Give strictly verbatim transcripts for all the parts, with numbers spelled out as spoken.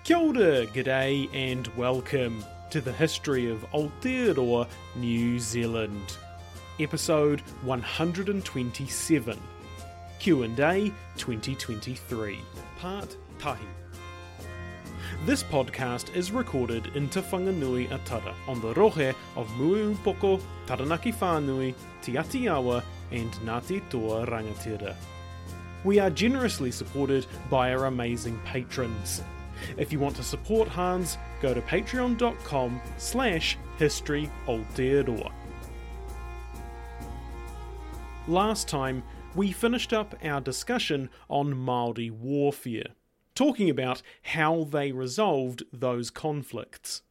Kia ora, g'day and welcome to the history of Aotearoa, New Zealand. Episode one hundred twenty-seven, Q and A twenty twenty-three, Part Tahi. This podcast is recorded in Te Whanganui-a-Tara on the rohe of Mueupoko, Taranaki Whānui, Te Atiawa and Ngāti Toa Rangatira. We are generously supported by our amazing patrons. If you want to support Hans, go to patreon.com slash history Aotearoa. Last time, we finished up our discussion on Māori warfare, talking about how they resolved those conflicts.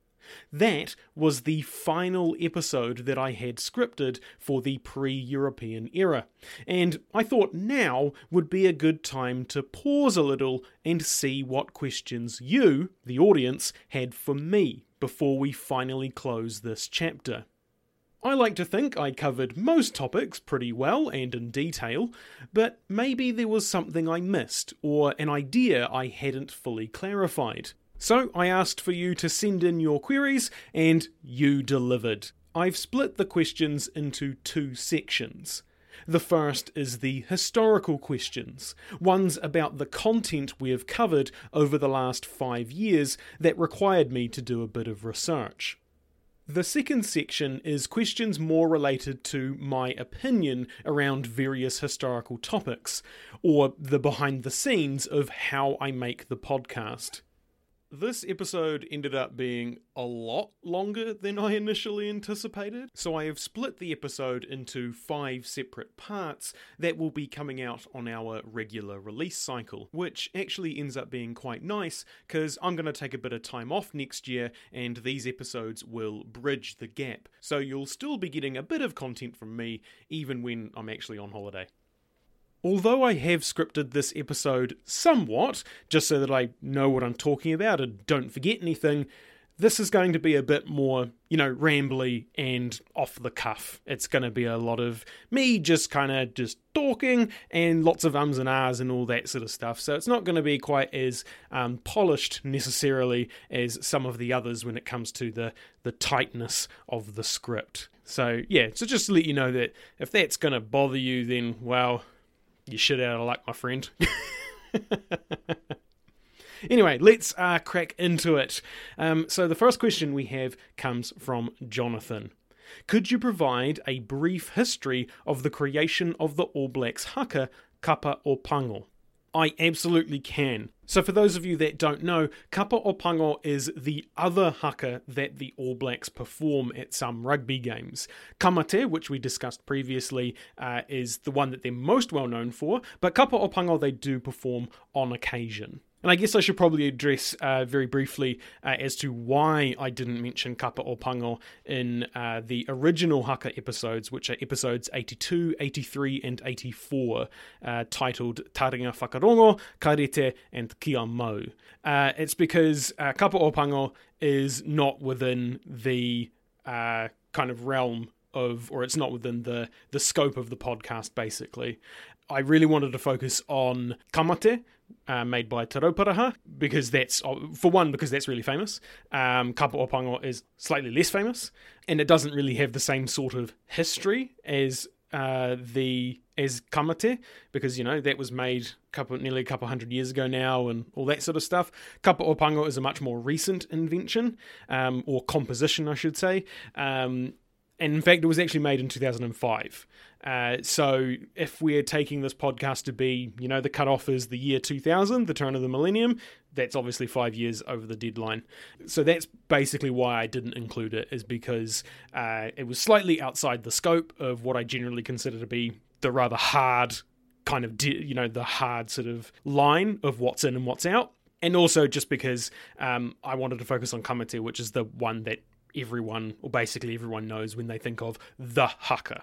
That was the final episode that I had scripted for the pre-European era, and I thought now would be a good time to pause a little and see what questions you, the audience, had for me before we finally close this chapter. I like to think I covered most topics pretty well and in detail, but maybe there was something I missed or an idea I hadn't fully clarified. So I asked for you to send in your queries, and you delivered. I've split the questions into two sections. The first is the historical questions, ones about the content we have covered over the last five years that required me to do a bit of research. The second section is questions more related to my opinion around various historical topics, or the behind the scenes of how I make the podcast. This episode ended up being a lot longer than I initially anticipated, so I have split the episode into five separate parts that will be coming out on our regular release cycle, which actually ends up being quite nice because I'm going to take a bit of time off next year and these episodes will bridge the gap, so you'll still be getting a bit of content from me even when I'm actually on holiday. Although I have scripted this episode somewhat, just so that I know what I'm talking about and don't forget anything, this is going to be a bit more, you know, rambly and off the cuff. It's going to be a lot of me just kind of just talking and lots of ums and ahs and all that sort of stuff. So it's not going to be quite as um, polished necessarily as some of the others when it comes to the, the tightness of the script. So yeah, so just to let you know that if that's going to bother you, then, well, you shit out of luck, my friend. Anyway, let's uh, crack into it. Um, so the first question we have comes from Jonathan. Could you provide a brief history of the creation of the All Blacks haka, kapa o pango? I absolutely can. So for those of you that don't know, kapa o pango is the other haka that the All Blacks perform at some rugby games. Kamate, which we discussed previously, uh, is the one that they're most well known for, but kapa o pango they do perform on occasion. And I guess I should probably address uh, very briefly uh, as to why I didn't mention kapa o pango in uh, the original haka episodes, which are episodes eighty-two, eighty-three and eighty-four, uh, titled Taringa Whakarongo, Karete and Kia Mau. Uh, it's because uh, kapa o pango is not within the uh, kind of realm of, or it's not within the, the scope of the podcast, basically. I really wanted to focus on Kamate, uh, made by Te Rauparaha, because that's, for one, because that's really famous. Um, Kapa o pango is slightly less famous, and it doesn't really have the same sort of history as uh, the as Kamate, because, you know, that was made couple, nearly a couple hundred years ago now, and all that sort of stuff. Kapa o pango is a much more recent invention, um, or composition, I should say. Um, and in fact, it was actually made in two thousand five. Uh, so if we're taking this podcast to be, you know, the cutoff is the year two thousand, the turn of the millennium, that's obviously five years over the deadline. So that's basically why I didn't include it, is because uh, it was slightly outside the scope of what I generally consider to be the rather hard kind of, de- you know, the hard sort of line of what's in and what's out. And also just because um, I wanted to focus on Kamate, which is the one that everyone, or basically everyone, knows when they think of the haka.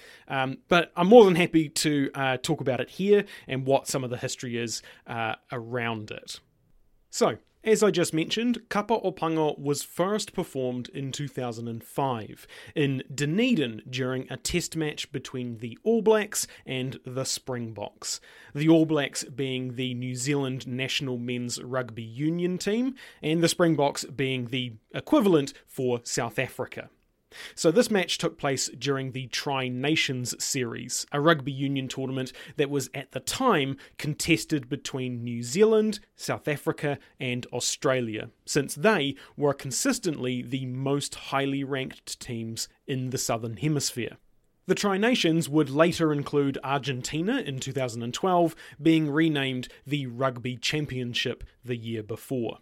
Um, but I'm more than happy to uh, talk about it here and what some of the history is uh, around it. So, As I just mentioned, Kapa o Pango was first performed in two thousand five in Dunedin during a test match between the All Blacks and the Springboks. The All Blacks being the New Zealand national men's rugby union team, and the Springboks being the equivalent for South Africa. So this match took place during the Tri-Nations Series, a rugby union tournament that was at the time contested between New Zealand, South Africa and Australia, since they were consistently the most highly ranked teams in the Southern Hemisphere. The Tri-Nations would later include Argentina in two thousand twelve, being renamed the Rugby Championship the year before.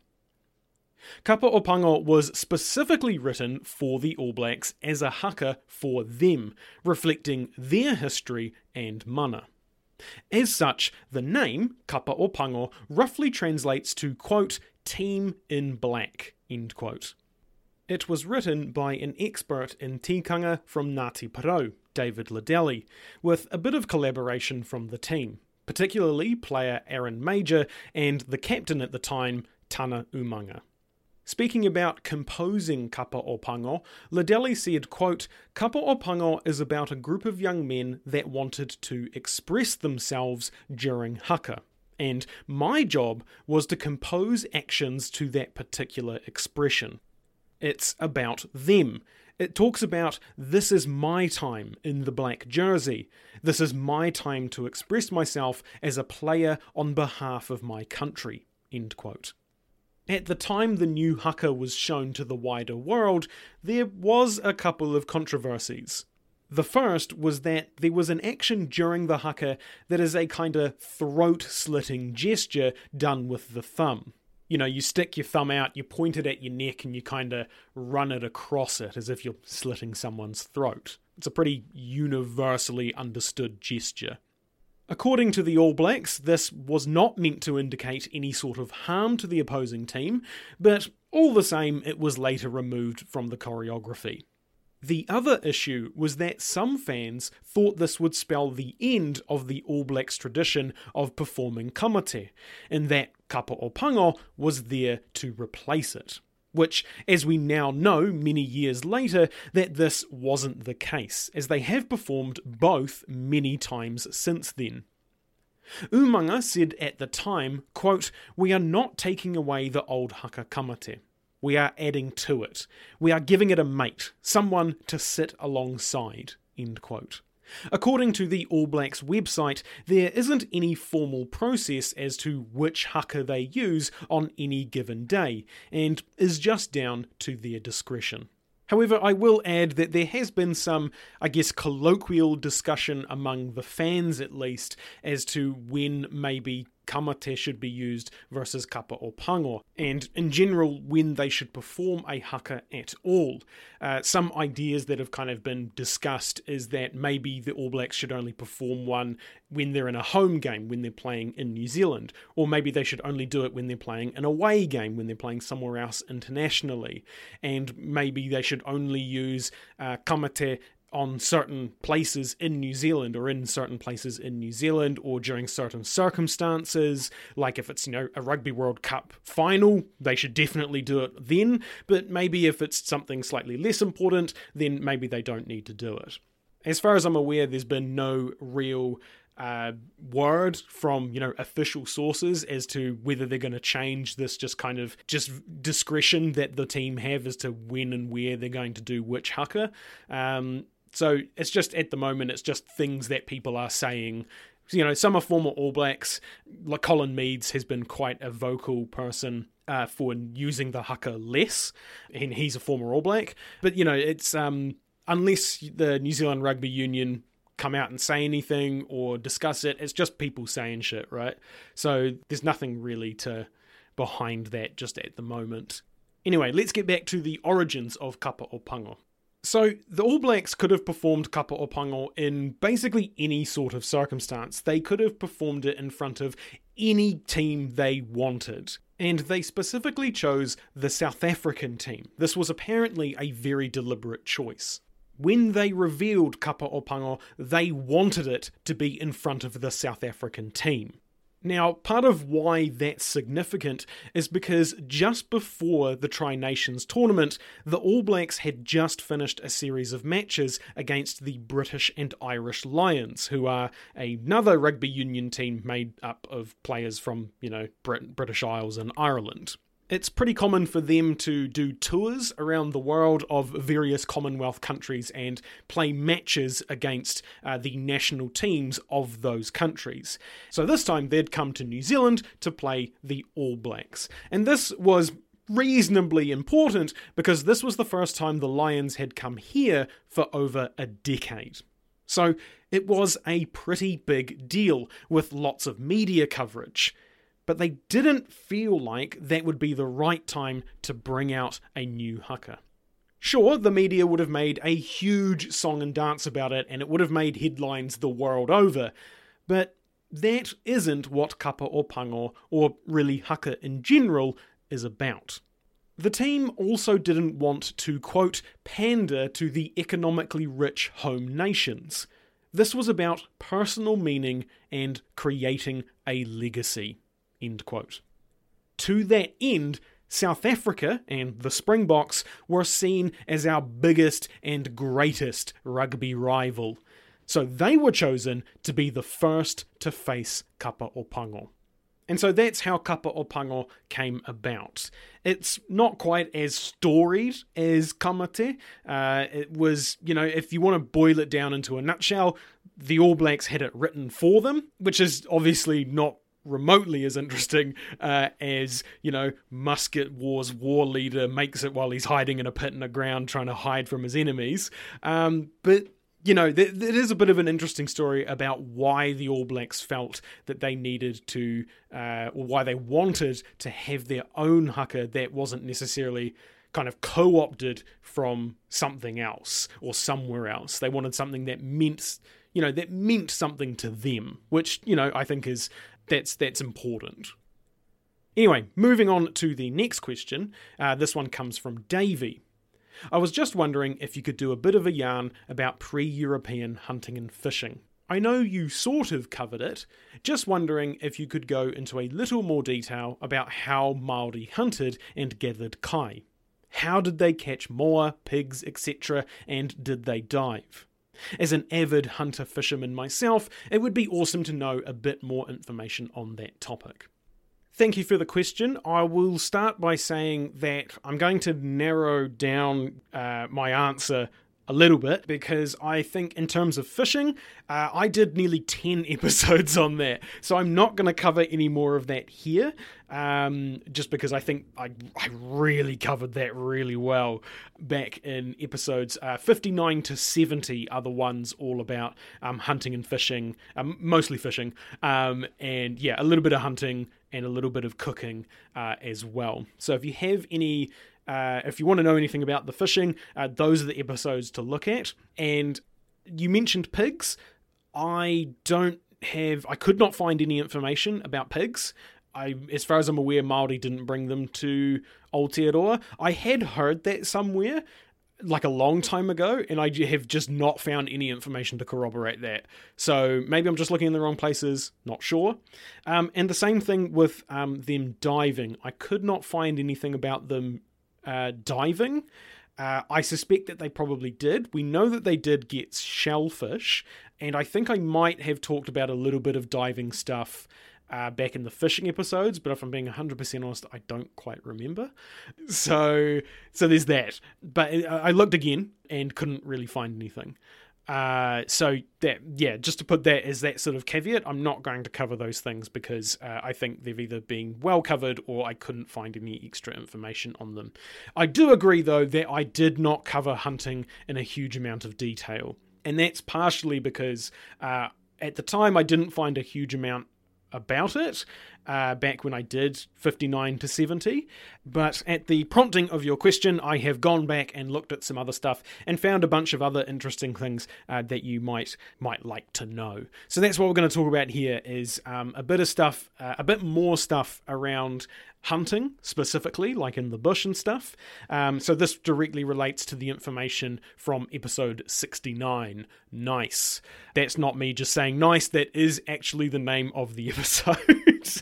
Kapa o Pango was specifically written for the All Blacks as a haka for them, reflecting their history and mana. As such, the name, Kapa o Pango, roughly translates to, quote, team in black, end quote. It was written by an expert in tikanga from Ngāti Porou, David Liddell, with a bit of collaboration from the team, particularly player Aaron Major and the captain at the time, Tana Umanga. Speaking about composing Kapa o Pango, Liddell said, quote, Kapa o Pango is about a group of young men that wanted to express themselves during haka, and my job was to compose actions to that particular expression. It's about them. It talks about, this is my time in the black jersey. This is my time to express myself as a player on behalf of my country, end quote. At the time the new haka was shown to the wider world, there was a couple of controversies. The first was that there was an action during the haka that is a kind of throat-slitting gesture done with the thumb. You know, you stick your thumb out, you point it at your neck, and you kind of run it across it as if you're slitting someone's throat. It's a pretty universally understood gesture. According to the All Blacks, this was not meant to indicate any sort of harm to the opposing team, but all the same, it was later removed from the choreography. The other issue was that some fans thought this would spell the end of the All Blacks tradition of performing kamate, and that Kapa o Pango was there to replace it. Which, as we now know many years later, that this wasn't the case, as they have performed both many times since then. Umanga said at the time, quote, we are not taking away the old haka kamate. We are adding to it. We are giving it a mate, someone to sit alongside, end quote. According to the All Blacks website, there isn't any formal process as to which haka they use on any given day, and is just down to their discretion. However, I will add that there has been some, I guess, colloquial discussion among the fans at least, as to when maybe kamate should be used versus Kapa o Pango, and in general when they should perform a haka at all. Uh, some ideas that have kind of been discussed is that maybe the All Blacks should only perform one when they're in a home game, when they're playing in New Zealand, or maybe they should only do it when they're playing an away game, when they're playing somewhere else internationally, and maybe they should only use uh, kamate on certain places in New Zealand, or in certain places in New Zealand, or during certain circumstances, like if it's, you know, a Rugby World Cup final, they should definitely do it then, but maybe if it's something slightly less important, then maybe they don't need to do it. As far as I'm aware, there's been no real uh, word from, you know, official sources as to whether they're going to change this just kind of just discretion that the team have as to when and where they're going to do which haka. Um, So it's just, at the moment, it's just things that people are saying. You know, some are former All Blacks, like Colin Meads has been quite a vocal person uh, for using the haka less, and he's a former All Black. But, you know, it's um, unless the New Zealand Rugby Union come out and say anything or discuss it, it's just people saying shit, right? So there's nothing really to behind that just at the moment. Anyway, let's get back to the origins of Kapa o Pango. So, the All Blacks could have performed Kapa o Pango in basically any sort of circumstance. They could have performed it in front of any team they wanted. And they specifically chose the South African team. This was apparently a very deliberate choice. When they revealed Kapa o Pango, they wanted it to be in front of the South African team. Now, part of why that's significant is because just before the Tri Nations tournament, the All Blacks had just finished a series of matches against the British and Irish Lions, who are another rugby union team made up of players from, you know, Brit- British Isles and Ireland. It's pretty common for them to do tours around the world of various Commonwealth countries and play matches against uh, the national teams of those countries. So this time they'd come to New Zealand to play the All Blacks. And this was reasonably important because this was the first time the Lions had come here for over a decade. So it was a pretty big deal with lots of media coverage. But they didn't feel like that would be the right time to bring out a new haka. Sure, the media would have made a huge song and dance about it, and it would have made headlines the world over, but that isn't what kapa o pango, or really haka in general, is about. The team also didn't want to, quote, pander to the economically rich home nations. This was about personal meaning and creating a legacy. End quote. To that end, South Africa and the Springboks were seen as our biggest and greatest rugby rival. So they were chosen to be the first to face kapa o pango. And so that's how kapa o pango came about. It's not quite as storied as Kamate. Uh, it was, you know, if you want to boil it down into a nutshell, the All Blacks had it written for them, which is obviously not remotely as interesting uh, as, you know, Musket War's war leader makes it while he's hiding in a pit in the ground trying to hide from his enemies. Um, but, you know, there, there is a bit of an interesting story about why the All Blacks felt that they needed to, uh, or why they wanted to have their own haka that wasn't necessarily kind of co-opted from something else or somewhere else. They wanted something that meant, you know, that meant something to them, which, you know, I think is That's that's important. Anyway, moving on to the next question. Uh, this one comes from Davey. I was just wondering if you could do a bit of a yarn about pre-European hunting and fishing. I know you sort of covered it, just wondering if you could go into a little more detail about how Māori hunted and gathered kai. How did they catch moa, pigs, et cetera, and did they dive? As an avid hunter-fisherman myself, it would be awesome to know a bit more information on that topic. Thank you for the question. I will start by saying that I'm going to narrow down uh, my answer a little bit because I think in terms of fishing, uh, I did nearly ten episodes on that. So I'm not going to cover any more of that here, um, just because I think I, I really covered that really well back in episodes uh, fifty-nine to seventy are the ones all about um, hunting and fishing, um, mostly fishing, um, and yeah, a little bit of hunting and a little bit of cooking uh, as well. So if you have any Uh, if you want to know anything about the fishing, uh, those are the episodes to look at. And you mentioned pigs. I don't have, I could not find any information about pigs. I, as far as I'm aware, Māori didn't bring them to Aotearoa. I had heard that somewhere, like a long time ago, and I have just not found any information to corroborate that. So maybe I'm just looking in the wrong places, not sure. Um, and the same thing with um, them diving. I could not find anything about them Uh, diving. Uh, I suspect that they probably did. We know that they did get shellfish, and I think I might have talked about a little bit of diving stuff uh, back in the fishing episodes, but if I'm being one hundred percent honest, I don't quite remember. So, so there's that. But I looked again and couldn't really find anything. Uh, so that, yeah, just to put that as that sort of caveat, I'm not going to cover those things because uh, I think they've either been well covered or I couldn't find any extra information on them. I do agree, though, that I did not cover hunting in a huge amount of detail. And that's partially because uh, at the time I didn't find a huge amount about it uh, back when I did fifty-nine to seventy, but at the prompting of your question, I have gone back and looked at some other stuff and found a bunch of other interesting things uh, that you might might like to know. So that's what we're going to talk about here is um, a bit of stuff, uh, a bit more stuff around hunting specifically, like in the bush and stuff. Um, so this directly relates to the information from episode sixty-nine. Nice. That's not me just saying nice, that is actually the name of the episode. things.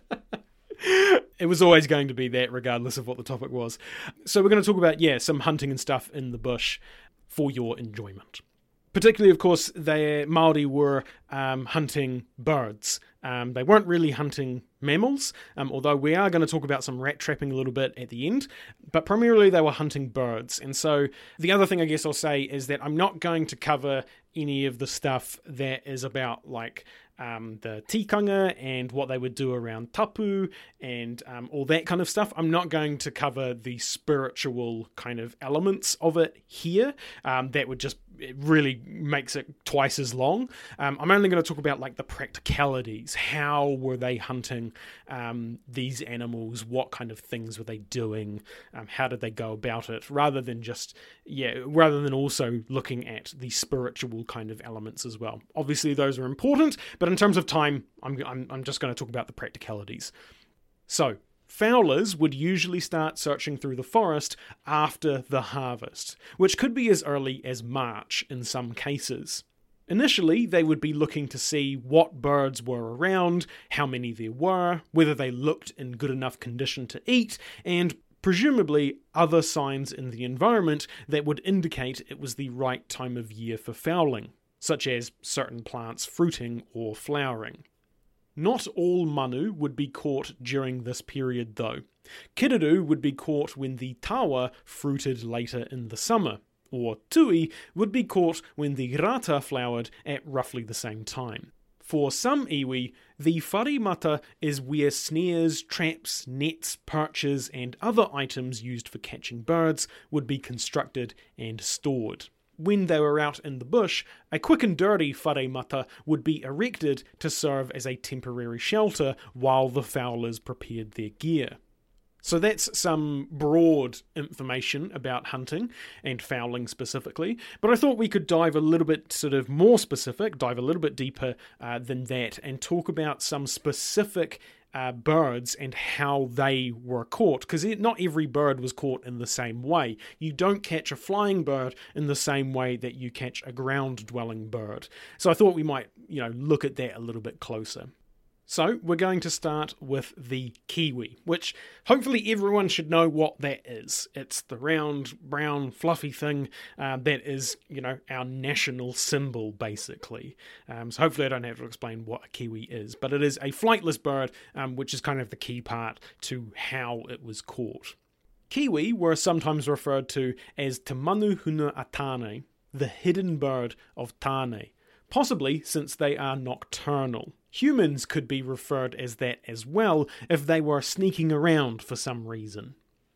It was always going to be that, regardless of what the topic was. So we're going to talk about, yeah, some hunting and stuff in the bush for your enjoyment. Particularly, of course, the Māori were um, hunting birds. Um, they weren't really hunting mammals, um, although we are going to talk about some rat trapping a little bit at the end. But primarily they were hunting birds. And so the other thing I guess I'll say is that I'm not going to cover any of the stuff that is about like um, the tikanga and what they would do around tapu and um, all that kind of stuff. I'm not going to cover the spiritual kind of elements of it here. Um, that would just it really makes it twice as long. Um, I'm only going to talk about like the practicalities. How were they hunting um, these animals? What kind of things were they doing? Um, how did they go about it? Rather than just, yeah, rather than also looking at the spiritual kind of elements as well. Obviously those are important, but in terms of time, I'm, I'm, I'm just going to talk about the practicalities. So, fowlers would usually start searching through the forest after the harvest, which could be as early as March in some cases. Initially, they would be looking to see what birds were around, how many there were, whether they looked in good enough condition to eat, and presumably other signs in the environment that would indicate it was the right time of year for fowling, such as certain plants fruiting or flowering. Not all manu would be caught during this period though. Kiriru would be caught when the tawa fruited later in the summer, or tui would be caught when the rata flowered at roughly the same time. For some iwi, the wharimata is where snares, traps, nets, perches and other items used for catching birds would be constructed and stored. When they were out in the bush, a quick and dirty wharimata would be erected to serve as a temporary shelter while the fowlers prepared their gear. So that's some broad information about hunting and fowling specifically, but I thought we could dive a little bit sort of more specific, dive a little bit deeper uh, than that and talk about some specific Uh, birds and how they were caught, because not every bird was caught in the same way. You don't catch a flying bird in the same way that you catch a ground-dwelling bird. So I thought we might, you know, look at that a little bit closer. So we're going to start with the kiwi, which hopefully everyone should know what that is. It's the round, brown, fluffy thing uh, that is, you know, our national symbol, basically. Um, so hopefully I don't have to explain what a kiwi is, but it is a flightless bird, um, which is kind of the key part to how it was caught. Kiwi were sometimes referred to as Te Manu Huna a Tāne, the hidden bird of Tāne, possibly since they are nocturnal. Humans could be referred as that as well if they were sneaking around for some reason.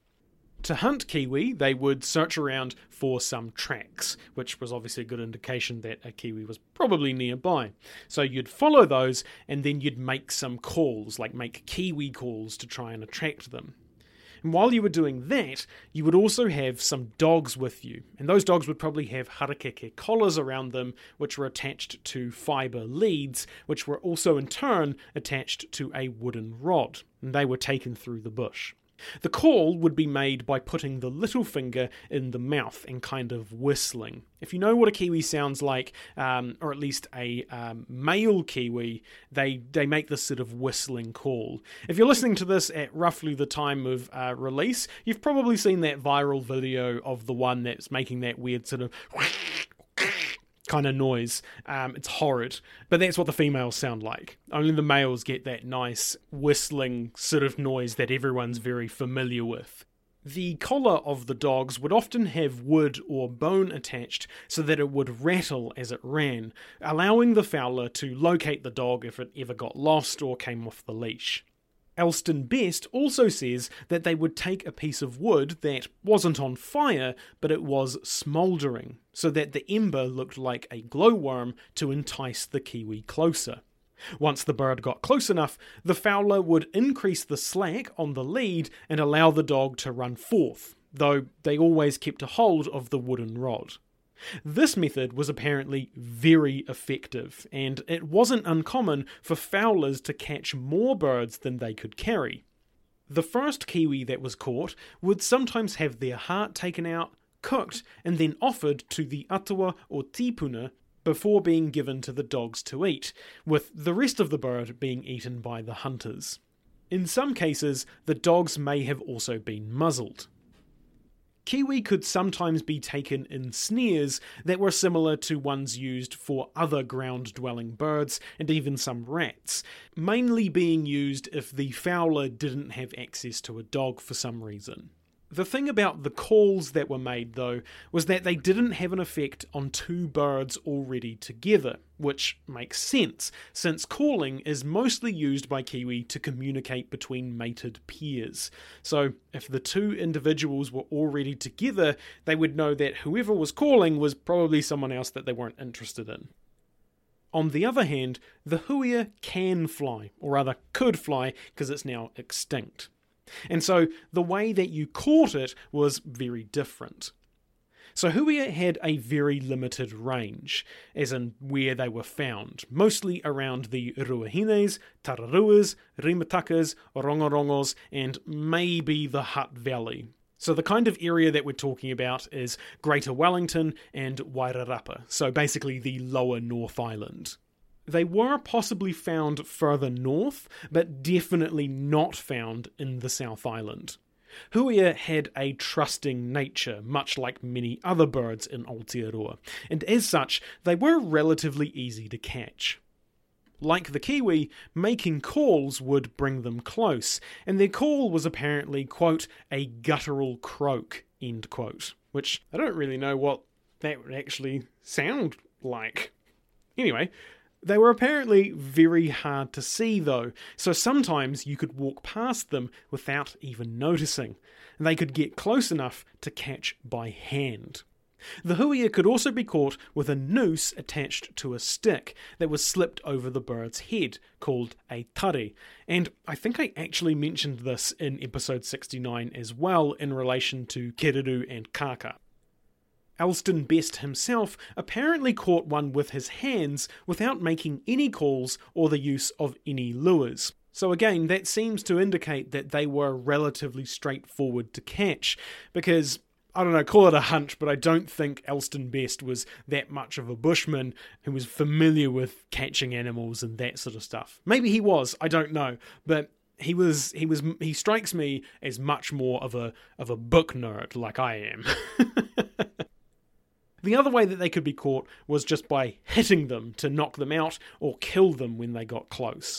To hunt kiwi, they would search around for some tracks, which was obviously a good indication that a kiwi was probably nearby. So you'd follow those and then you'd make some calls, like make kiwi calls to try and attract them. And while you were doing that, you would also have some dogs with you. And those dogs would probably have harakeke collars around them, which were attached to fibre leads, which were also in turn attached to a wooden rod. And they were taken through the bush. The call would be made by putting the little finger in the mouth and kind of whistling. If you know what a kiwi sounds like, um, or at least a um, male kiwi, they, they make this sort of whistling call. If you're listening to this at roughly the time of uh, release, you've probably seen that viral video of the one that's making that weird sort of kind of noise. Um, it's horrid, but that's what the females sound like. Only the males get that nice whistling sort of noise that everyone's very familiar with. The collar of the dogs would often have wood or bone attached so that it would rattle as it ran, allowing the fowler to locate the dog if it ever got lost or came off the leash. Elston Best also says that they would take a piece of wood that wasn't on fire, but it was smouldering, so that the ember looked like a glowworm to entice the kiwi closer. Once the bird got close enough, the fowler would increase the slack on the lead and allow the dog to run forth, though they always kept a hold of the wooden rod. This method was apparently very effective, and it wasn't uncommon for fowlers to catch more birds than they could carry. The first kiwi that was caught would sometimes have their heart taken out, cooked, and then offered to the atua or tipuna before being given to the dogs to eat, with the rest of the bird being eaten by the hunters. In some cases, the dogs may have also been muzzled. Kiwi could sometimes be taken in snares that were similar to ones used for other ground-dwelling birds and even some rats, mainly being used if the fowler didn't have access to a dog for some reason. The thing about the calls that were made, though, was that they didn't have an effect on two birds already together, which makes sense, since calling is mostly used by Kiwi to communicate between mated pairs. So, if the two individuals were already together, they would know that whoever was calling was probably someone else that they weren't interested in. On the other hand, the huia can fly, or rather could fly, because it's now extinct. And so the way that you caught it was very different. So huia had a very limited range, as in where they were found, mostly around the Ruahines, Tararuas, Rimatakas, Rongorongos, and maybe the Hutt Valley. So the kind of area that we're talking about is Greater Wellington and Wairarapa, so basically the lower North Island. They were possibly found further north, but definitely not found in the South Island. Huia had a trusting nature, much like many other birds in Aotearoa, and as such, they were relatively easy to catch. Like the kiwi, making calls would bring them close, and their call was apparently, quote, a guttural croak, end quote, which I don't really know what that would actually sound like. Anyway, they were apparently very hard to see though, so sometimes you could walk past them without even noticing. They could get close enough to catch by hand. The huia could also be caught with a noose attached to a stick that was slipped over the bird's head, called a tare, and I think I actually mentioned this in episode sixty-nine as well in relation to kereru and kaka. Elston Best himself apparently caught one with his hands without making any calls or the use of any lures. So again, that seems to indicate that they were relatively straightforward to catch, because, I don't know, call it a hunch, but I don't think Elston Best was that much of a bushman who was familiar with catching animals and that sort of stuff. Maybe he was, I don't know, but he was he was he strikes me as much more of a of a book nerd like I am. The other way that they could be caught was just by hitting them to knock them out or kill them when they got close.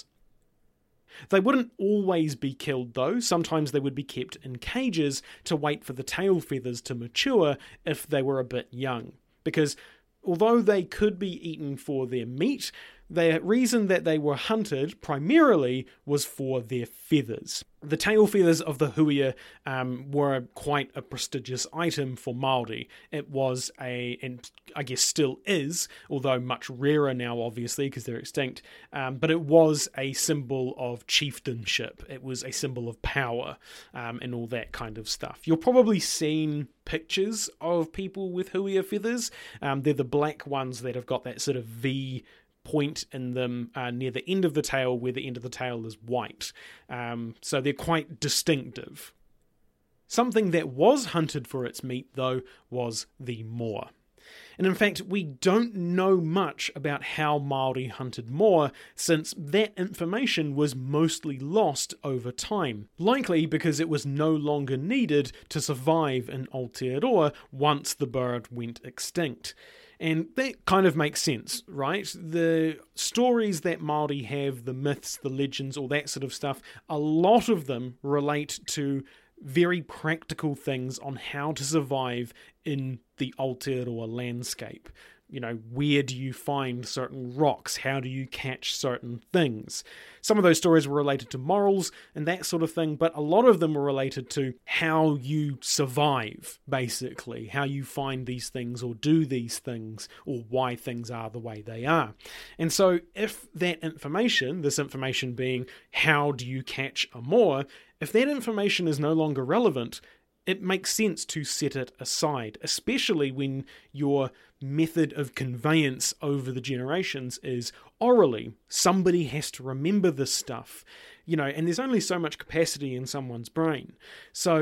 They wouldn't always be killed though, sometimes they would be kept in cages to wait for the tail feathers to mature if they were a bit young, because although they could be eaten for their meat, the reason that they were hunted primarily was for their feathers. The tail feathers of the huia um, were quite a prestigious item for Māori. It was a, and I guess still is, although much rarer now obviously because they're extinct, um, but it was a symbol of chieftainship. It was a symbol of power um, and all that kind of stuff. You'll probably seen pictures of people with huia feathers. Um, they're the black ones that have got that sort of V point in them uh, near the end of the tail, where the end of the tail is white. Um, so they're quite distinctive. Something that was hunted for its meat, though, was the moa. And in fact, we don't know much about how Māori hunted moa, since that information was mostly lost over time, likely because it was no longer needed to survive in Aotearoa once the bird went extinct. And that kind of makes sense, right? The stories that Māori have, the myths, the legends, all that sort of stuff, a lot of them relate to very practical things on how to survive in the Aotearoa landscape. You know, where do you find certain rocks? How do you catch certain things? Some of those stories were related to morals and that sort of thing, but a lot of them were related to how you survive, basically. How you find these things or do these things, or why things are the way they are. And so if that information, this information being how do you catch a moa, if that information is no longer relevant, it makes sense to set it aside, especially when your method of conveyance over the generations is orally. Somebody has to remember this stuff, you know, and there's only so much capacity in someone's brain. So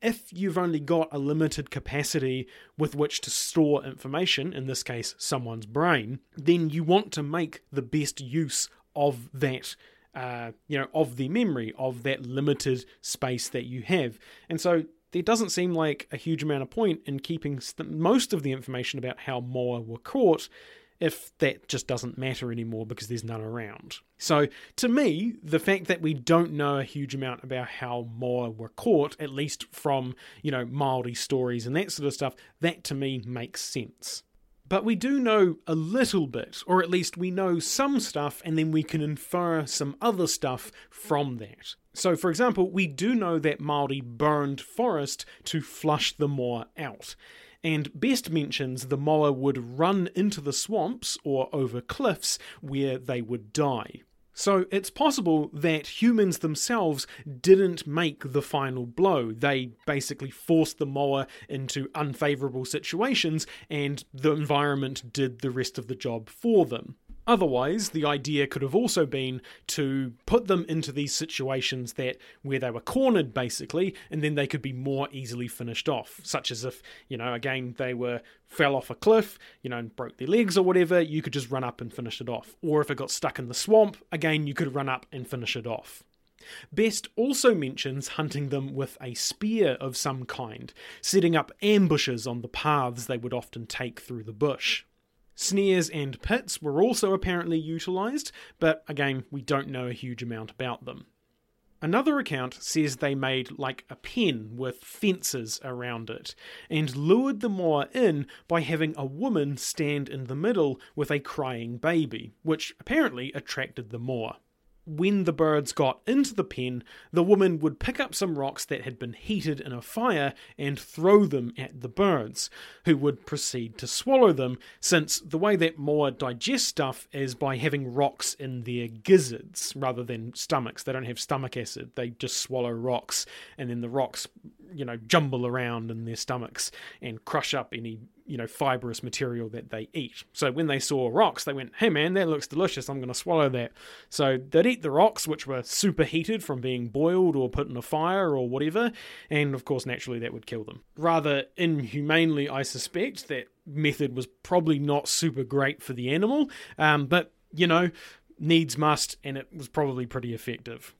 if you've only got a limited capacity with which to store information, in this case someone's brain, then you want to make the best use of that, uh, you know, of the memory, of that limited space that you have. And so there doesn't seem like a huge amount of point in keeping st- most of the information about how Moa were caught if that just doesn't matter anymore because there's none around. So, to me, the fact that we don't know a huge amount about how Moa were caught, at least from, you know, Māori stories and that sort of stuff, that to me makes sense. But we do know a little bit, or at least we know some stuff, and then we can infer some other stuff from that. So, for example, we do know that Māori burned forest to flush the moa out. And Best mentions the moa would run into the swamps or over cliffs where they would die. So it's possible that humans themselves didn't make the final blow. They basically forced the moa into unfavourable situations and the environment did the rest of the job for them. Otherwise, the idea could have also been to put them into these situations that where they were cornered, basically, and then they could be more easily finished off. Such as if, you know, again, they were fell off a cliff, you know, and broke their legs or whatever, you could just run up and finish it off. Or if it got stuck in the swamp, again, you could run up and finish it off. Best also mentions hunting them with a spear of some kind, setting up ambushes on the paths they would often take through the bush. Snares and pits were also apparently utilised, but again, we don't know a huge amount about them. Another account says they made like a pen with fences around it, and lured the moa in by having a woman stand in the middle with a crying baby, which apparently attracted the moa. When the birds got into the pen, the woman would pick up some rocks that had been heated in a fire and throw them at the birds, who would proceed to swallow them, since the way that moa digest stuff is by having rocks in their gizzards rather than stomachs. They don't have stomach acid, they just swallow rocks, and then the rocks, you know, jumble around in their stomachs and crush up any, you know, fibrous material that they eat. So when they saw rocks, they went, hey man, that looks delicious, I'm going to swallow that. So they'd eat the rocks, which were superheated from being boiled or put in a fire or whatever, and of course naturally that would kill them. Rather inhumanely, I suspect, that method was probably not super great for the animal, um, but, you know, needs must, and it was probably pretty effective.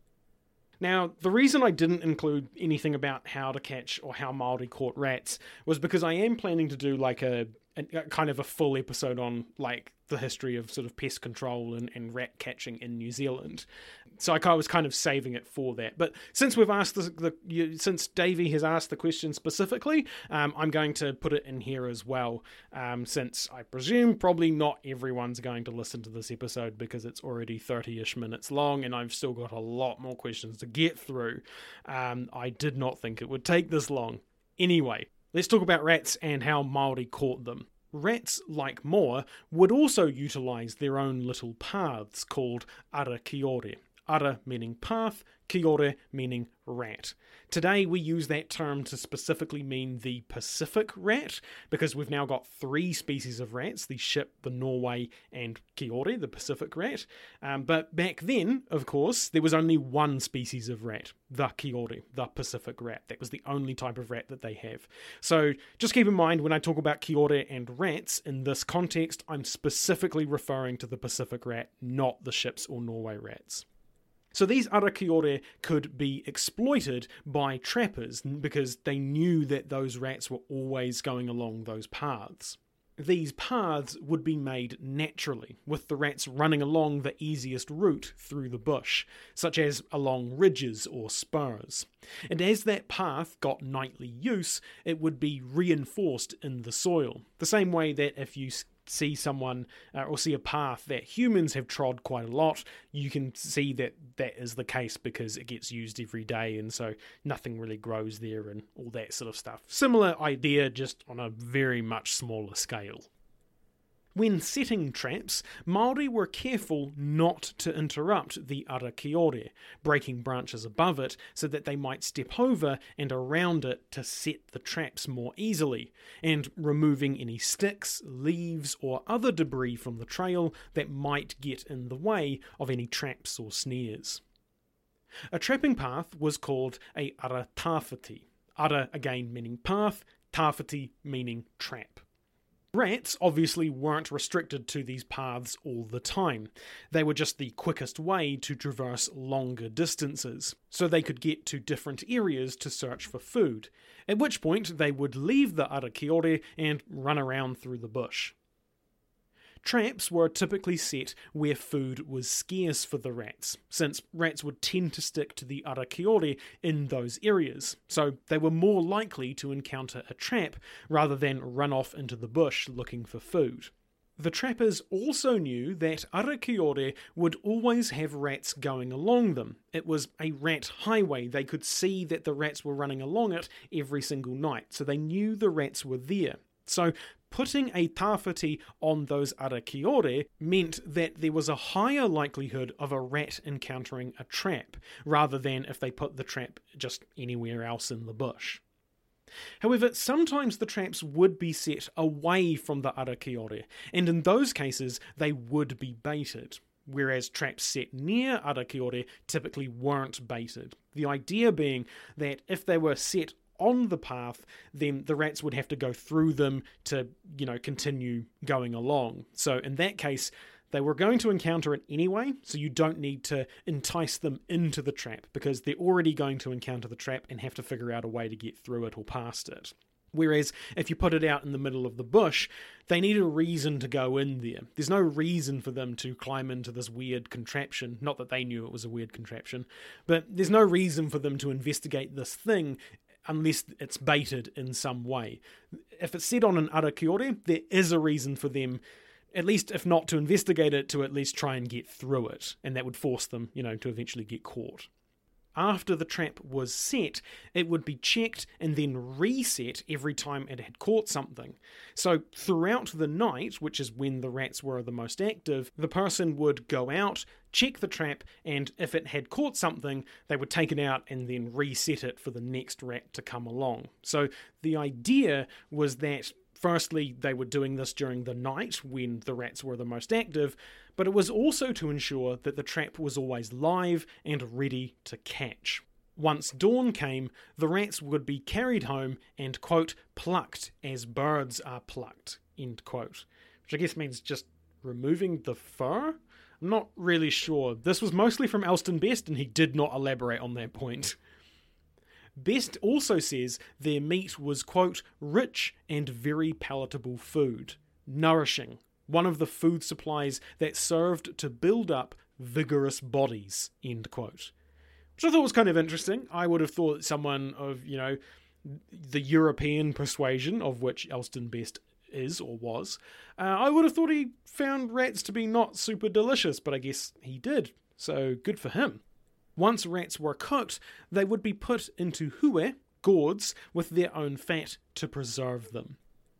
Now, the reason I didn't include anything about how to catch or how Māori caught rats was because I am planning to do like a, a, a kind of a full episode on like the history of sort of pest control and, and rat catching in New Zealand. So I was kind of saving it for that. But since we've asked the, the you, since Davey has asked the question specifically, um, I'm going to put it in here as well. Um, since I presume probably not everyone's going to listen to this episode because it's already thirty-ish minutes long, and I've still got a lot more questions to get through. Um, I did not think it would take this long. Anyway, let's talk about rats and how Māori caught them. Rats, like moa, would also utilise their own little paths called ara kiore. Ara meaning path, kiore meaning rat. Today we use that term to specifically mean the Pacific rat, because we've now got three species of rats, the ship, the Norway, and kiore, the Pacific rat. Um, but back then, of course, there was only one species of rat, the kiore, the Pacific rat. That was the only type of rat that they have. So just keep in mind, when I talk about kiore and rats in this context, I'm specifically referring to the Pacific rat, not the ships or Norway rats. So these ara kiore could be exploited by trappers because they knew that those rats were always going along those paths. These paths would be made naturally, with the rats running along the easiest route through the bush, such as along ridges or spurs. And as that path got nightly use, it would be reinforced in the soil, the same way that if you see someone uh, or see a path that humans have trod quite a lot, you can see that that is the case because it gets used every day, and so nothing really grows there and all that sort of stuff. Similar idea, just on a very much smaller scale. When setting traps, Māori were careful not to interrupt the ara kiore, breaking branches above it so that they might step over and around it to set the traps more easily, and removing any sticks, leaves, or other debris from the trail that might get in the way of any traps or snares. A trapping path was called a ara tawhiti. Ara again meaning path, tawhiti meaning trap. Rats obviously weren't restricted to these paths all the time. They were just the quickest way to traverse longer distances, so they could get to different areas to search for food, at which point they would leave the Arakiore and run around through the bush. Traps were typically set where food was scarce for the rats, since rats would tend to stick to the Arakiore in those areas, so they were more likely to encounter a trap rather than run off into the bush looking for food. The trappers also knew that Arakiore would always have rats going along them. It was a rat highway. They could see that the rats were running along it every single night, so they knew the rats were there. So putting a tawhiti on those Arakiore meant that there was a higher likelihood of a rat encountering a trap, rather than if they put the trap just anywhere else in the bush. However, sometimes the traps would be set away from the Arakiore, and in those cases they would be baited, whereas traps set near Arakiore typically weren't baited. The idea being that if they were set on the path, then the rats would have to go through them to, you know, continue going along. So in that case, they were going to encounter it anyway, so you don't need to entice them into the trap, because they're already going to encounter the trap and have to figure out a way to get through it or past it. Whereas if you put it out in the middle of the bush, they need a reason to go in there. There's no reason for them to climb into this weird contraption. Not that they knew it was a weird contraption, but there's no reason for them to investigate this thing unless it's baited in some way. If it's set on an Arakiore, there is a reason for them, at least if not to investigate it, to at least try and get through it, and that would force them, you know, to eventually get caught. After the trap was set, it would be checked and then reset every time it had caught something. So throughout the night, which is when the rats were the most active, the person would go out, check the trap, and if it had caught something, they would take it out and then reset it for the next rat to come along. So the idea was that firstly, they were doing this during the night when the rats were the most active, but it was also to ensure that the trap was always live and ready to catch. Once dawn came, the rats would be carried home and, quote, plucked as birds are plucked, end quote. Which I guess means just removing the fur? I'm not really sure. This was mostly from Elston Best, and he did not elaborate on that point. Best also says their meat was, quote, rich and very palatable food, nourishing, one of the food supplies that served to build up vigorous bodies, end quote. Which I thought was kind of interesting. I would have thought someone of, you know, the European persuasion, of which Elston Best is or was, uh, I would have thought he found rats to be not super delicious, but I guess he did, so good for him. Once rats were cooked, they would be put into hue, gourds, with their own fat to preserve them.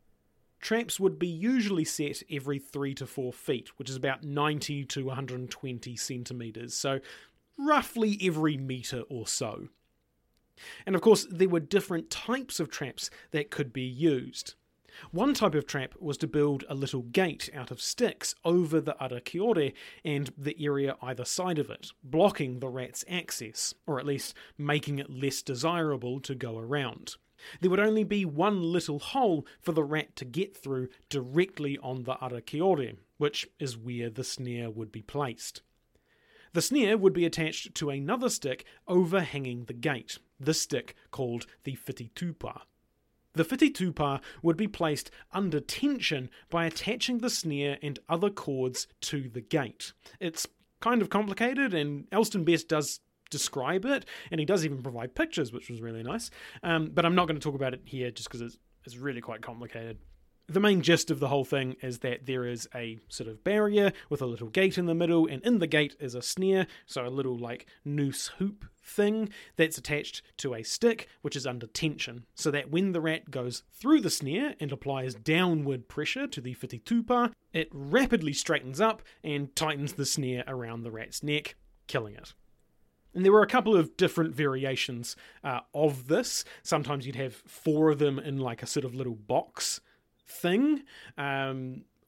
Traps would be usually set every three to four feet, which is about ninety to one hundred twenty centimetres, so roughly every metre or so. And of course, there were different types of traps that could be used. One type of trap was to build a little gate out of sticks over the Arakiore and the area either side of it, blocking the rat's access, or at least making it less desirable to go around. There would only be one little hole for the rat to get through directly on the Arakiore, which is where the snare would be placed. The snare would be attached to another stick overhanging the gate, this stick called the whititupa. The whititupa would be placed under tension by attaching the snare and other cords to the gate. It's kind of complicated, and Elston Best does describe it, and he does even provide pictures, which was really nice. Um, but I'm not going to talk about it here just because it's, it's really quite complicated. The main gist of the whole thing is that there is a sort of barrier with a little gate in the middle, and in the gate is a snare, so a little like noose hoop thing that's attached to a stick which is under tension, so that when the rat goes through the snare and applies downward pressure to the whititupa, it rapidly straightens up and tightens the snare around the rat's neck, killing it. And there were a couple of different variations uh, of this. Sometimes you'd have four of them in like a sort of little box thing, um,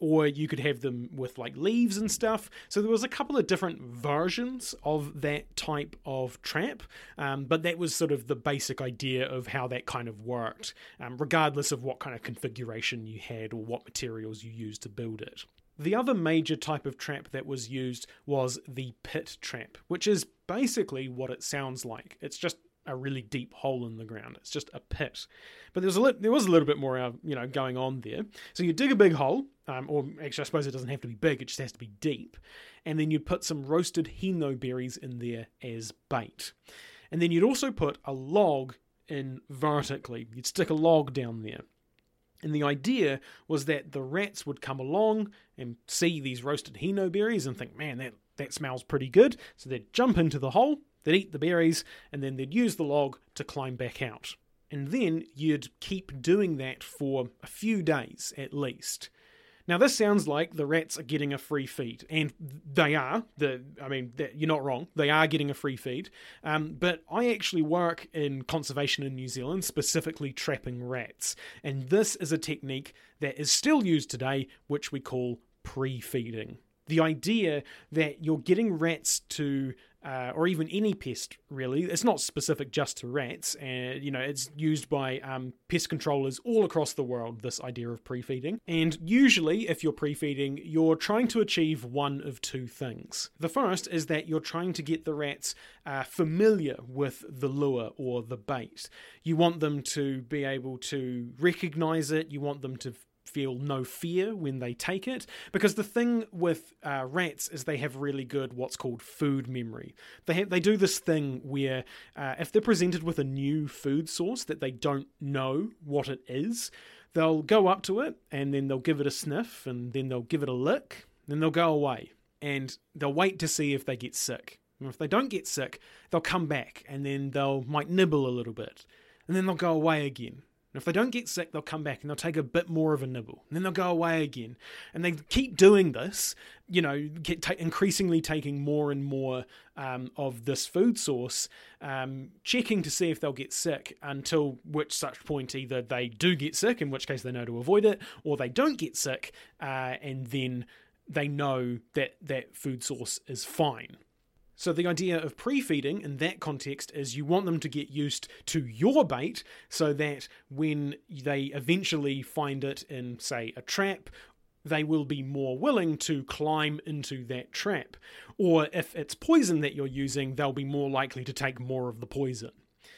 or you could have them with like leaves and stuff. So there was a couple of different versions of that type of trap, um, but that was sort of the basic idea of how that kind of worked, um, regardless of what kind of configuration you had or what materials you used to build it. The other major type of trap that was used was the pit trap, which is basically what it sounds like. It's just a really deep hole in the ground. It's just a pit. But there was a, li- there was a little bit more uh, you know, going on there. So you dig a big hole, um, or actually I suppose it doesn't have to be big, it just has to be deep. And then you'd put some roasted hino berries in there as bait. And then you'd also put a log in vertically. You'd stick a log down there. And the idea was that the rats would come along and see these roasted hino berries and think, man, that, that smells pretty good. So they'd jump into the hole, they'd eat the berries, and then they'd use the log to climb back out. And then you'd keep doing that for a few days at least. Now this sounds like the rats are getting a free feed, and they are. The I mean, you're not wrong. They are getting a free feed. Um, but I actually work in conservation in New Zealand, specifically trapping rats, and this is a technique that is still used today, which we call pre-feeding. The idea that you're getting rats to, uh, or even any pest really, it's not specific just to rats, and you know, it's used by um, pest controllers all across the world, this idea of pre-feeding. And usually if you're pre-feeding, you're trying to achieve one of two things. The first is that you're trying to get the rats uh, familiar with the lure or the bait. You want them to be able to recognize it, you want them to feel no fear when they take it, because the thing with uh, rats is they have really good what's called food memory. They have, they do this thing where uh, if they're presented with a new food source that they don't know what it is, they'll go up to it and then they'll give it a sniff and then they'll give it a lick, then they'll go away and they'll wait to see if they get sick. And if they don't get sick, they'll come back and then they'll might nibble a little bit and then they'll go away again. And if they don't get sick, they'll come back and they'll take a bit more of a nibble. And then they'll go away again. And they keep doing this, you know, get ta- increasingly taking more and more um, of this food source, um, checking to see if they'll get sick, until which such point either they do get sick, in which case they know to avoid it, or they don't get sick, uh, and then they know that that food source is fine. So the idea of pre-feeding in that context is you want them to get used to your bait so that when they eventually find it in, say, a trap, they will be more willing to climb into that trap. Or if it's poison that you're using, they'll be more likely to take more of the poison.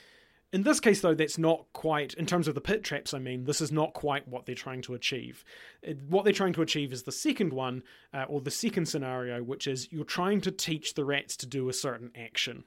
In this case, though, that's not quite, in terms of the pit traps, I mean, this is not quite what they're trying to achieve. What they're trying to achieve is the second one, uh, or the second scenario, which is you're trying to teach the rats to do a certain action.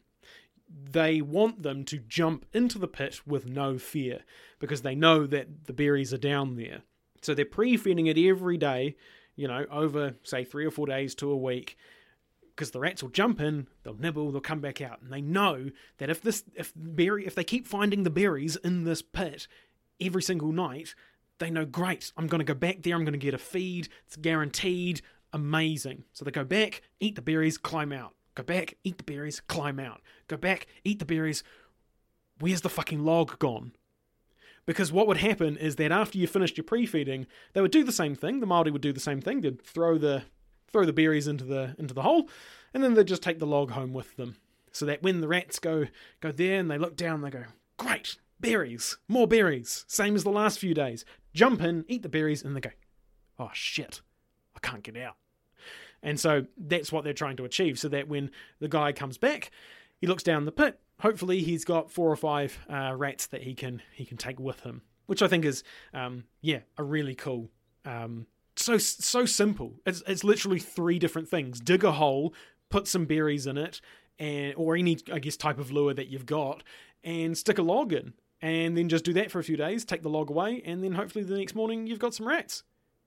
They want them to jump into the pit with no fear, because they know that the berries are down there. So they're pre-feeding it every day, you know, over, say, three or four days to a week, because the rats will jump in, they'll nibble, they'll come back out, and they know that if this, if berry, if they keep finding the berries in this pit every single night, they know, great, I'm going to go back there, I'm going to get a feed, it's guaranteed, amazing. So they go back, eat the berries, climb out. Go back, eat the berries, climb out. Go back, eat the berries. Where's the fucking log gone? Because what would happen is that after you finished your pre-feeding, they would do the same thing. The Māori would do the same thing. They'd throw the throw the berries into the into the hole, and then they'd just take the log home with them. So that when the rats go go there and they look down, they go, great, berries, more berries, same as the last few days. Jump in, eat the berries, and they go, oh shit, I can't get out. And so that's what they're trying to achieve, so that when the guy comes back, he looks down the pit, hopefully he's got four or five uh, rats that he can he can take with him, which I think is, um, yeah, a really cool, um, so so simple. It's it's literally three different things. Dig a hole, put some berries in it, and or any, I guess, type of lure that you've got, and stick a log in, and then just do that for a few days, take the log away, and then hopefully the next morning you've got some rats.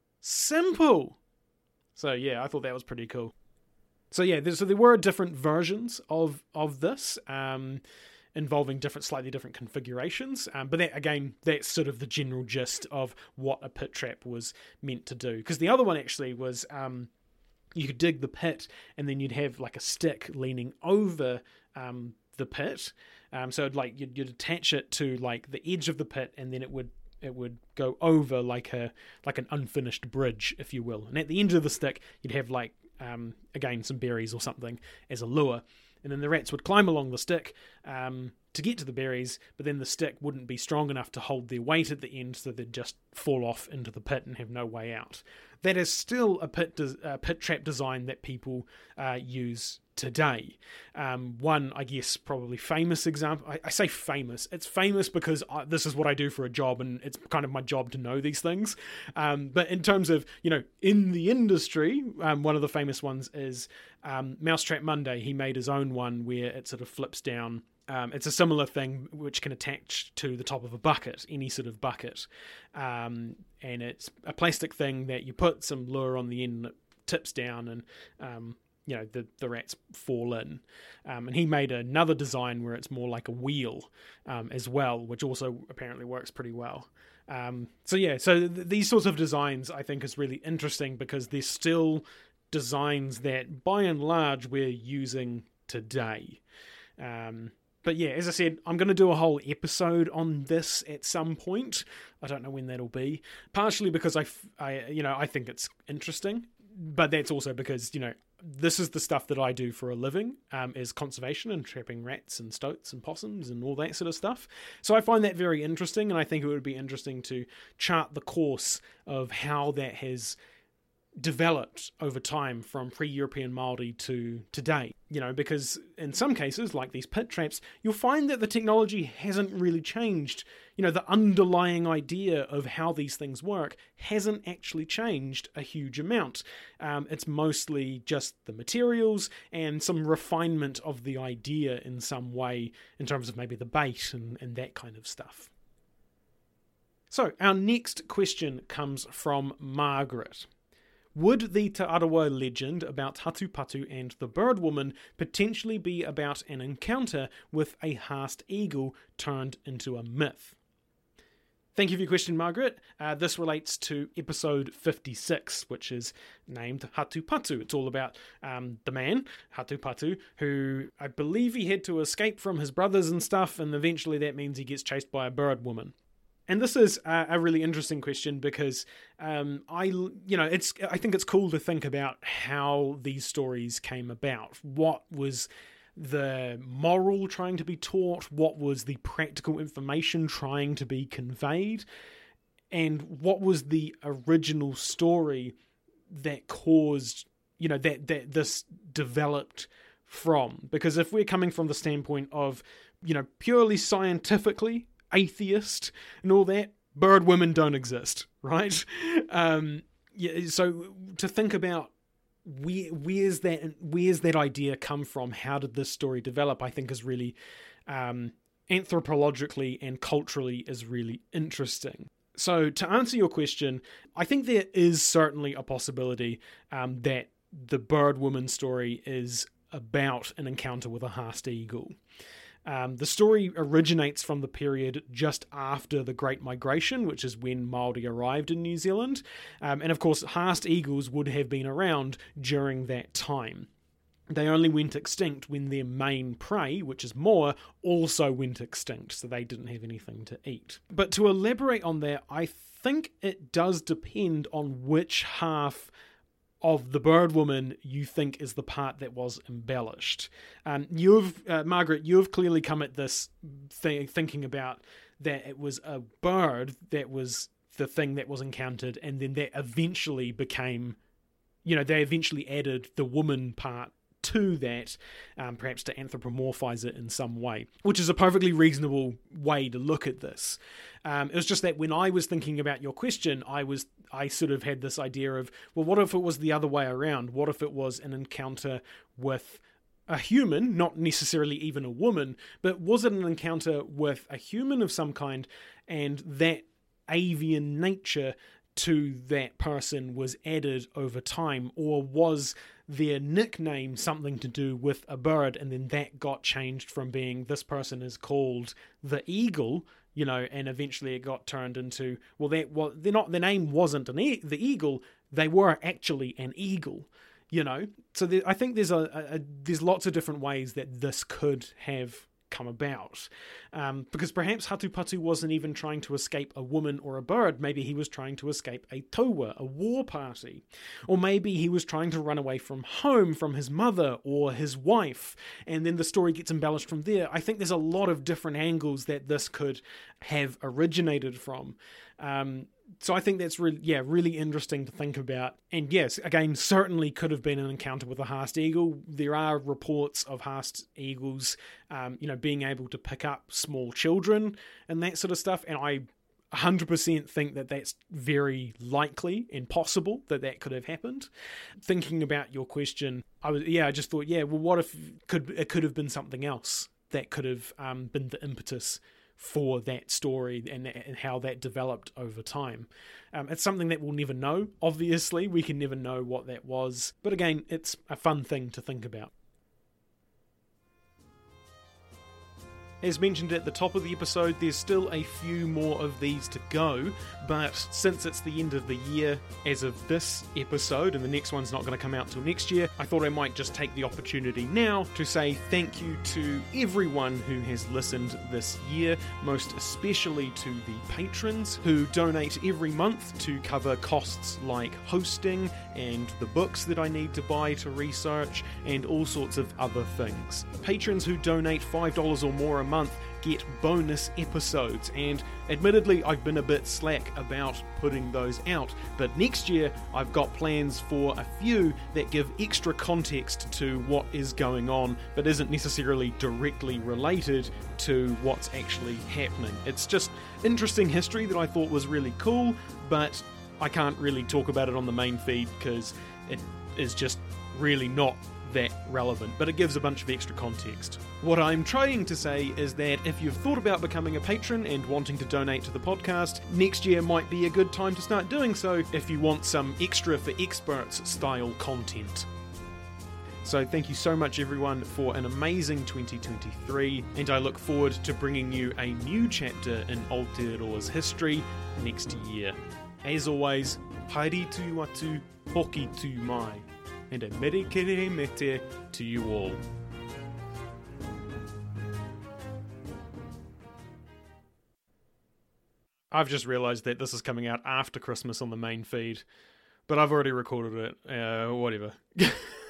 Simple! So yeah, I thought that was pretty cool. So yeah, there, so there were different versions of of this, um, involving different, slightly different configurations. Um, but that, again, that's sort of the general gist of what a pit trap was meant to do. Because the other one actually was, um, you could dig the pit and then you'd have like a stick leaning over um, the pit. Um, so like you'd, you'd attach it to like the edge of the pit, and then it would it would go over like a like an unfinished bridge, if you will. And at the end of the stick, you'd have like um, again some berries or something as a lure, and then the rats would climb along the stick um, to get to the berries, but then the stick wouldn't be strong enough to hold their weight at the end, so they'd just fall off into the pit and have no way out. That is still a pit des- uh, pit trap design that people uh, use today. Um, one, I guess, probably famous example. I, I say famous. It's famous because I, this is what I do for a job, and it's kind of my job to know these things. Um, but in terms of, you know, in the industry, um, one of the famous ones is um, Mousetrap Monday. He made his own one where it sort of flips down. Um, it's a similar thing which can attach to the top of a bucket, any sort of bucket. Um, and it's a plastic thing that you put some lure on the end and it tips down, and um, you know, the, the rats fall in. Um, and he made another design where it's more like a wheel um, as well, which also apparently works pretty well. Um, so yeah, so th- these sorts of designs I think is really interesting because they're still designs that by and large we're using today. Um, But yeah, as I said, I'm going to do a whole episode on this at some point. I don't know when that'll be. Partially because I, I, you know, I think it's interesting, but that's also because, you know, this is the stuff that I do for a living, um, is conservation and trapping rats and stoats and possums and all that sort of stuff. So I find that very interesting, and I think it would be interesting to chart the course of how that has developed over time from pre-European Māori to today, you know, because in some cases, like these pit traps, you'll find that the technology hasn't really changed. You know, the underlying idea of how these things work hasn't actually changed a huge amount. Um, it's mostly just the materials and some refinement of the idea in some way in terms of maybe the bait and, and that kind of stuff. So, our next question comes from Margaret. Would the Te Arawa legend about Hatupatu and the Bird Woman potentially be about an encounter with a Haast eagle turned into a myth? Thank you for your question, Margaret. Uh, this relates to episode fifty-six, which is named Hatupatu. It's all about um, the man, Hatupatu, who I believe he had to escape from his brothers and stuff, and eventually that means he gets chased by a bird woman. And this is a, a really interesting question because um, I, you know, it's. I think it's cool to think about how these stories came about. What was the moral trying to be taught? What was the practical information trying to be conveyed? And what was the original story that caused, you know, that that this developed from? Because if we're coming from the standpoint of, you know, purely scientifically, atheist and all that, bird women don't exist, right? Um, yeah, so to think about where where's that where's that idea come from? How did this story develop? I think is really um, anthropologically and culturally is really interesting. So to answer your question, I think there is certainly a possibility um, that the bird woman story is about an encounter with a Haast eagle. Um, the story originates from the period just after the Great Migration, which is when Māori arrived in New Zealand. Um, and of course, Haast eagles would have been around during that time. They only went extinct when their main prey, which is moa, also went extinct, so they didn't have anything to eat. But to elaborate on that, I think it does depend on which half of the bird woman you think is the part that was embellished. Um, you've, uh, Margaret, you've clearly come at this th- thinking about that it was a bird that was the thing that was encountered, and then that eventually became, you know, they eventually added the woman part to that, um, perhaps to anthropomorphize it in some way, which is a perfectly reasonable way to look at this. Um, it was just that when I was thinking about your question, I was I sort of had this idea of, well, what if it was the other way around? What if it was an encounter with a human, not necessarily even a woman, but was it an encounter with a human of some kind, and that avian nature to that person was added over time, or was their nickname something to do with a bird, and then that got changed from being this person is called the eagle, you know, and eventually it got turned into, well, that well, they're not, their name wasn't an e- the eagle, they were actually an eagle, you know. So there, I think there's a, a, a there's lots of different ways that this could have come about. Um, because perhaps Hatupatu wasn't even trying to escape a woman or a bird. Maybe he was trying to escape a taua, a war party. Or maybe he was trying to run away from home, from his mother or his wife. And then the story gets embellished from there. I think there's a lot of different angles that this could have originated from. Um, so I think that's really, yeah, really interesting to think about. And yes, again, certainly could have been an encounter with a Haast eagle. There are reports of Haast eagles, um, you know, being able to pick up small children and that sort of stuff. And I one hundred percent think that that's very likely and possible that that could have happened. Thinking about your question, I was, yeah, I just thought, yeah, well, what if could it could have been something else that could have um, been the impetus for that story and, and how that developed over time. Um, it's something that we'll never know. Obviously, we can never know what that was. But again, it's a fun thing to think about. As mentioned at the top of the episode, there's still a few more of these to go, but since it's the end of the year as of this episode, and the next one's not going to come out till next year, I thought I might just take the opportunity now to say thank you to everyone who has listened this year, most especially to the patrons who donate every month to cover costs like hosting and the books that I need to buy to research and all sorts of other things. Patrons who donate five dollars or more a month get bonus episodes, and admittedly I've been a bit slack about putting those out, but next year I've got plans for a few that give extra context to what is going on but isn't necessarily directly related to what's actually happening. It's just interesting history that I thought was really cool, but I can't really talk about it on the main feed because it is just really not that relevant, but it gives a bunch of extra context. What I'm trying to say is that if you've thought about becoming a patron and wanting to donate to the podcast, next year might be a good time to start doing so if you want some extra for experts style content. So thank you so much everyone for an amazing twenty twenty-three, and I look forward to bringing you a new chapter in Aotearoa's history next year. As always, haere tu atu, hoki tu mai, and a mere kere mete to you all. I've just realised that this is coming out after Christmas on the main feed, but I've already recorded it. Uh, whatever.